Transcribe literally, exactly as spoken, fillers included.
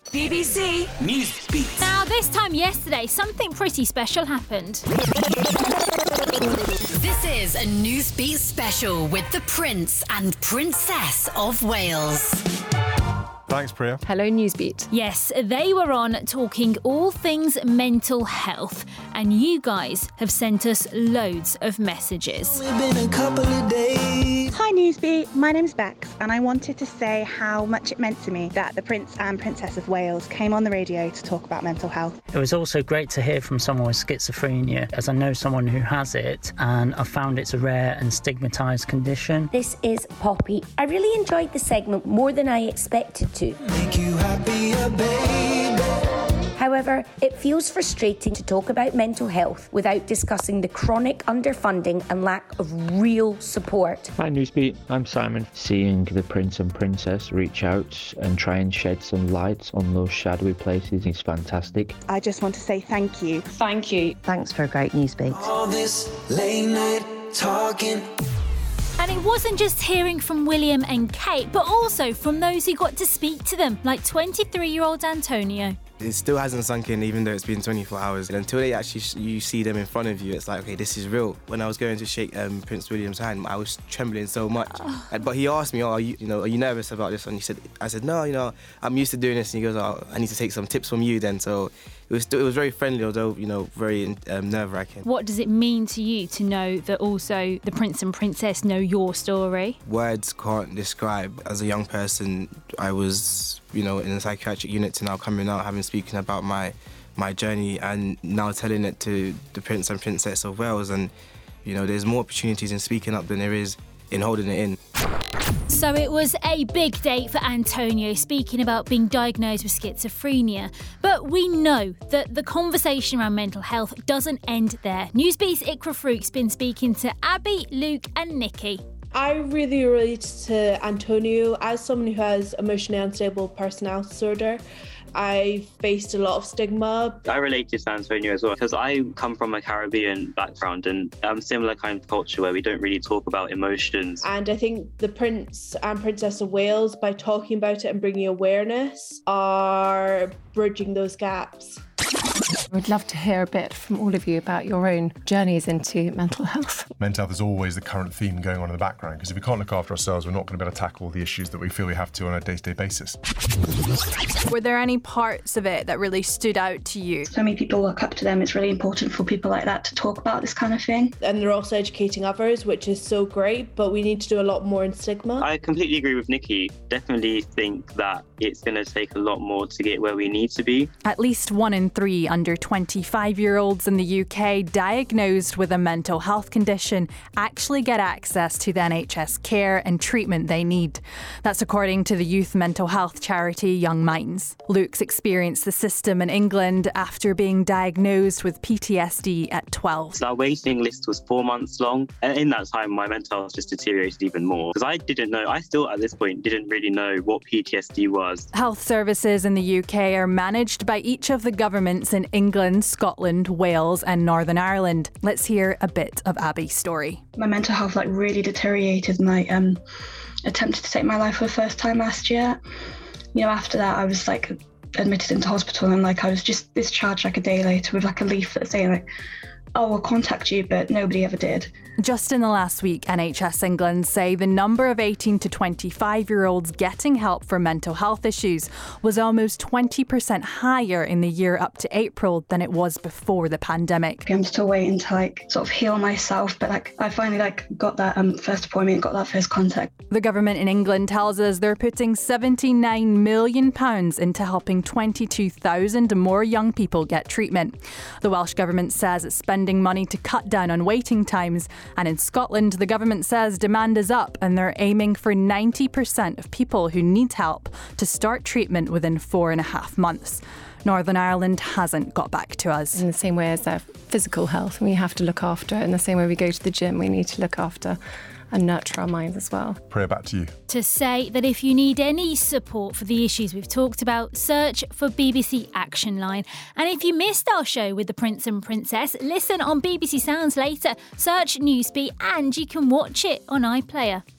B B C Newsbeat. Now, this time yesterday, something pretty special happened. This is a Newsbeat special with the Prince and Princess of Wales. Thanks, Priya. Hello, Newsbeat. Yes, they were on talking all things mental health, and you guys have sent us loads of messages. Been a couple of days. Hi Newsbeat, my name's Bex and I wanted to say how much it meant to me that the Prince and Princess of Wales came on the radio to talk about mental health. It was also great to hear from someone with schizophrenia, as I know someone who has it, and I found it's a rare and stigmatised condition. This is Poppy. I really enjoyed the segment more than I expected to. Make you happier, baby. However, it feels frustrating to talk about mental health without discussing the chronic underfunding and lack of real support. Hi Newsbeat, I'm Simon. Seeing the Prince and Princess reach out and try and shed some light on those shadowy places is fantastic. I just want to say thank you. Thank you. Thanks for a great Newsbeat. All this late night talking. And it wasn't just hearing from William and Kate, but also from those who got to speak to them, like twenty-three-year-old Antonio. It still hasn't sunk in, even though it's been twenty-four hours. And until they actually you see them in front of you, it's like, okay, this is real. When I was going to shake um, Prince William's hand, I was trembling so much. Oh. But he asked me, "Oh, are you, you know, are you nervous about this?" And he said, "I said no, you know, I'm used to doing this." And he goes, "Oh, I need to take some tips from you then." So it was it was very friendly, although you know, very um, nerve-wracking. What does it mean to you to know that also the Prince and Princess know your story? Words can't describe. As a young person, I was, you know, in a psychiatric unit to now coming out, having speaking about my my journey, and now telling it to the Prince and Princess of Wales. And you know, there's more opportunities in speaking up than there is in holding it in. So it was a big day for Antonio, speaking about being diagnosed with schizophrenia. But we know that the conversation around mental health doesn't end there. Newsbeat's Ikra Farouk's been speaking to Abby, Luke and Nikki. I really relate to Antonio. As someone who has emotionally unstable personality disorder, I faced a lot of stigma. I relate to Antonio as well because I come from a Caribbean background and um, similar kind of culture where we don't really talk about emotions. And I think the Prince and Princess of Wales, by talking about it and bringing awareness, are bridging those gaps. I would love to hear a bit from all of you about your own journeys into mental health. Mental health is always the current theme going on in the background, because if we can't look after ourselves, we're not going to be able to tackle the issues that we feel we have to on a day-to-day basis. Were there any parts of it that really stood out to you? So many people look up to them. It's really important for people like that to talk about this kind of thing. And they're also educating others, which is so great, but we need to do a lot more in stigma. I completely agree with Nikki. Definitely think that it's going to take a lot more to get where we need to be. At least one in three under twenty-five-year-olds in the U K diagnosed with a mental health condition actually get access to the N H S care and treatment they need. That's according to the youth mental health charity Young Minds. Luke's experienced the system in England after being diagnosed with P T S D at twelve. So our waiting list was four months long, and in that time my mental health just deteriorated even more because I didn't know, I still at this point didn't really know what P T S D was. Health services in the U K are managed by each of the governments in England, Scotland, Wales and Northern Ireland. Let's hear a bit of Abby's story. My mental health like really deteriorated and I um, attempted to take my life for the first time last year. You know, after that I was like admitted into hospital and like I was just discharged like a day later with like a leaflet saying like, oh, we'll contact you, but nobody ever did. Just in the last week, N H S England say the number of eighteen to twenty-five-year-olds getting help for mental health issues was almost twenty percent higher in the year up to April than it was before the pandemic. I'm still waiting to like sort of heal myself, but like I finally like got that um, first appointment, got that first contact. The government in England tells us they're putting seventy-nine million pounds into helping twenty-two thousand more young people get treatment. The Welsh government says it's spending money to cut down on waiting times. And in Scotland, the government says demand is up and they're aiming for ninety percent of people who need help to start treatment within four and a half months. Northern Ireland hasn't got back to us. In the same way as our physical health, we have to look after it. In the same way we go to the gym, we need to look after and nurture our minds as well. Priya, back to you. To say that if you need any support for the issues we've talked about, search for B B C Action Line. And if you missed our show with the Prince and Princess, listen on B B C Sounds later, search Newsbeat and you can watch it on iPlayer.